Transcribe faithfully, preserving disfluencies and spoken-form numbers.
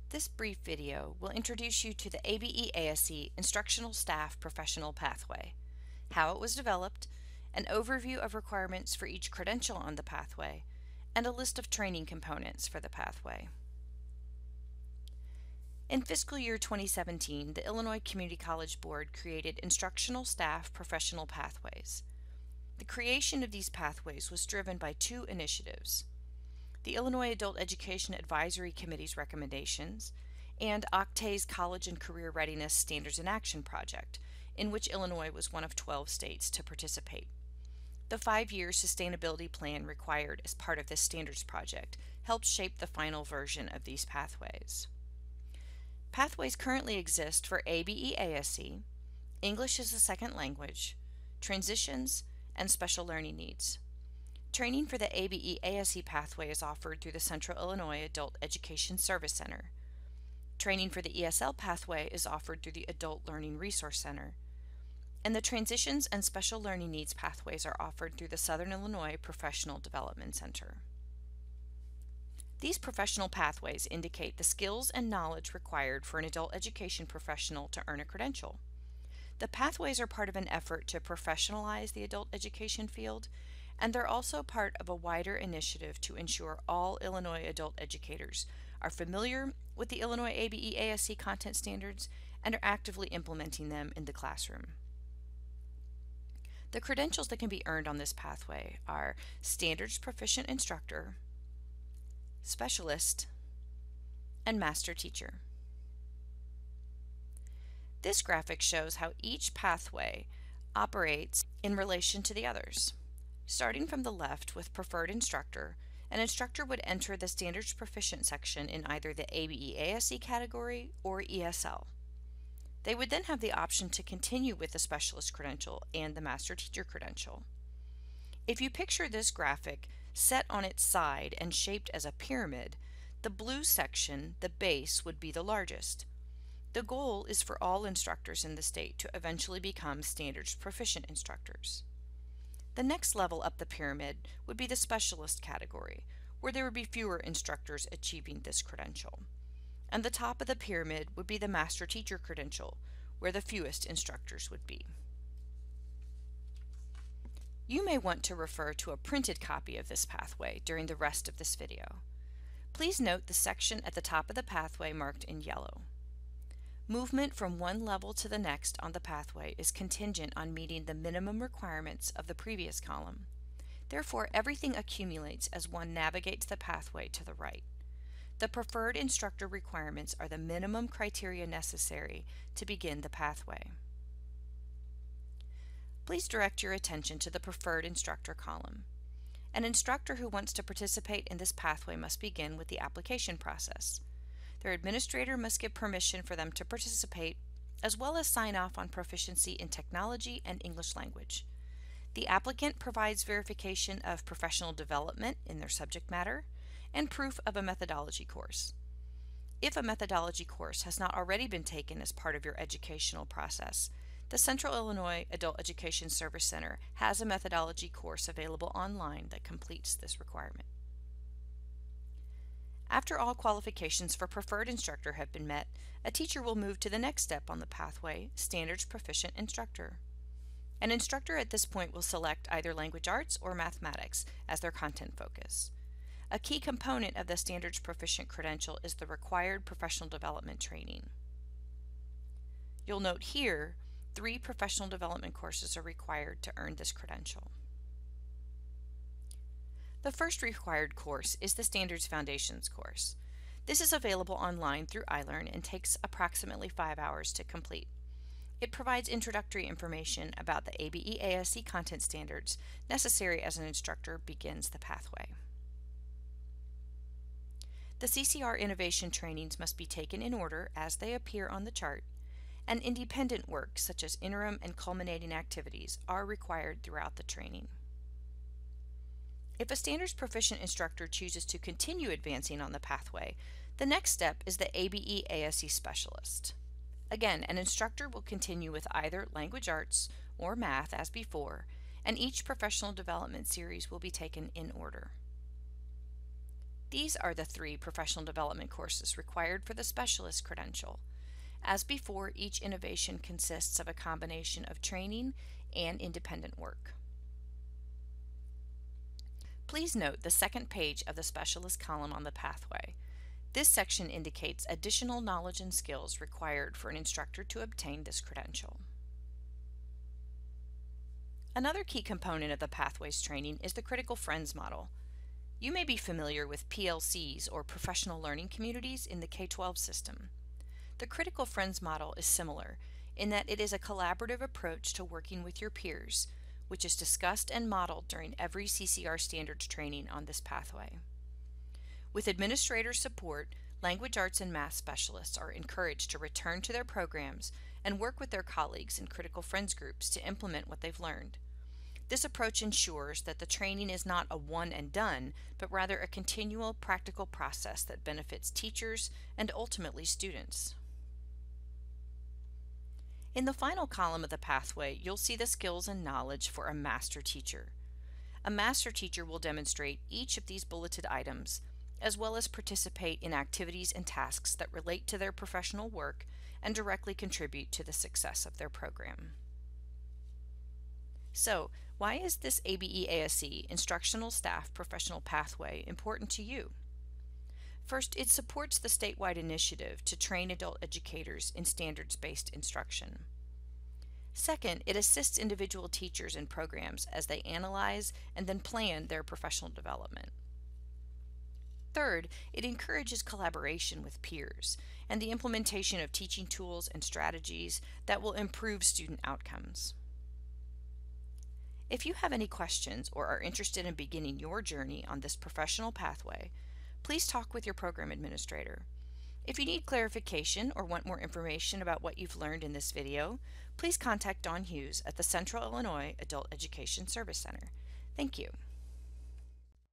This brief video will introduce you to the A B E A S E Instructional Staff Professional Pathway, how it was developed, an overview of requirements for each credential on the pathway, and a list of training components for the pathway. In fiscal year twenty seventeen, the Illinois Community College Board created Instructional Staff Professional Pathways. The creation of these pathways was driven by two initiatives: the Illinois Adult Education Advisory Committee's recommendations, and O C T A's College and Career Readiness Standards in Action project, in which Illinois was one of twelve states to participate. The five-year sustainability plan required as part of this standards project helped shape the final version of these pathways. Pathways currently exist for A B E A S E, English as a Second Language, Transitions, and Special Learning Needs. Training for the A B E A S E pathway is offered through the Central Illinois Adult Education Service Center. Training for the E S L pathway is offered through the Adult Learning Resource Center. And the Transitions and Special Learning Needs pathways are offered through the Southern Illinois Professional Development Center. These professional pathways indicate the skills and knowledge required for an adult education professional to earn a credential. The pathways are part of an effort to professionalize the adult education field, and they're also part of a wider initiative to ensure all Illinois adult educators are familiar with the Illinois A B E A S E content standards and are actively implementing them in the classroom. The credentials that can be earned on this pathway are Standards Proficient Instructor, Specialist, and Master Teacher. This graphic shows how each pathway operates in relation to the others. Starting from the left with Preferred Instructor, an instructor would enter the Standards Proficient section in either the A B E A S E category or E S L. They would then have the option to continue with the Specialist credential and the Master Teacher credential. If you picture this graphic set on its side and shaped as a pyramid, the blue section, the base, would be the largest. The goal is for all instructors in the state to eventually become Standards Proficient instructors. The next level up the pyramid would be the Specialist category, where there would be fewer instructors achieving this credential. And the top of the pyramid would be the Master Teacher credential, where the fewest instructors would be. You may want to refer to a printed copy of this pathway during the rest of this video. Please note the section at the top of the pathway marked in yellow. Movement from one level to the next on the pathway is contingent on meeting the minimum requirements of the previous column. Therefore, everything accumulates as one navigates the pathway to the right. The preferred instructor requirements are the minimum criteria necessary to begin the pathway. Please direct your attention to the Preferred Instructor column. An instructor who wants to participate in this pathway must begin with the application process. Their administrator must give permission for them to participate, as well as sign off on proficiency in technology and English language. The applicant provides verification of professional development in their subject matter and proof of a methodology course. If a methodology course has not already been taken as part of your educational process, the Central Illinois Adult Education Service Center has a methodology course available online that completes this requirement. After all qualifications for Preferred Instructor have been met, a teacher will move to the next step on the pathway, Standards Proficient Instructor. An instructor at this point will select either language arts or mathematics as their content focus. A key component of the Standards Proficient credential is the required professional development training. You'll note here, three professional development courses are required to earn this credential. The first required course is the Standards Foundations course. This is available online through iLearn and takes approximately five hours to complete. It provides introductory information about the A B E A S E content standards necessary as an instructor begins the pathway. The C C R innovation trainings must be taken in order as they appear on the chart, and independent work such as interim and culminating activities are required throughout the training. If a Standards Proficient instructor chooses to continue advancing on the pathway, the next step is the A B E A S E Specialist. Again, an instructor will continue with either language arts or math as before, and each professional development series will be taken in order. These are the three professional development courses required for the specialist credential. As before, each innovation consists of a combination of training and independent work. Please note the second page of the specialist column on the pathway. This section indicates additional knowledge and skills required for an instructor to obtain this credential. Another key component of the pathways training is the Critical Friends model. You may be familiar with P L Cs or professional learning communities in the K twelve system. The Critical Friends model is similar in that it is a collaborative approach to working with your peers, which is discussed and modeled during every C C R standards training on this pathway. With administrator support, language arts and math specialists are encouraged to return to their programs and work with their colleagues in Critical Friends groups to implement what they've learned. This approach ensures that the training is not a one and done, but rather a continual practical process that benefits teachers and ultimately students. In the final column of the pathway, you'll see the skills and knowledge for a master teacher. A master teacher will demonstrate each of these bulleted items, as well as participate in activities and tasks that relate to their professional work and directly contribute to the success of their program. So, why is this A B E A S E Instructional Staff Professional Pathway important to you? First, it supports the statewide initiative to train adult educators in standards-based instruction. Second, it assists individual teachers and programs as they analyze and then plan their professional development. Third, it encourages collaboration with peers and the implementation of teaching tools and strategies that will improve student outcomes. If you have any questions or are interested in beginning your journey on this professional pathway, please talk with your program administrator. If you need clarification or want more information about what you've learned in this video, please contact Dawn Hughes at the Central Illinois Adult Education Service Center. Thank you.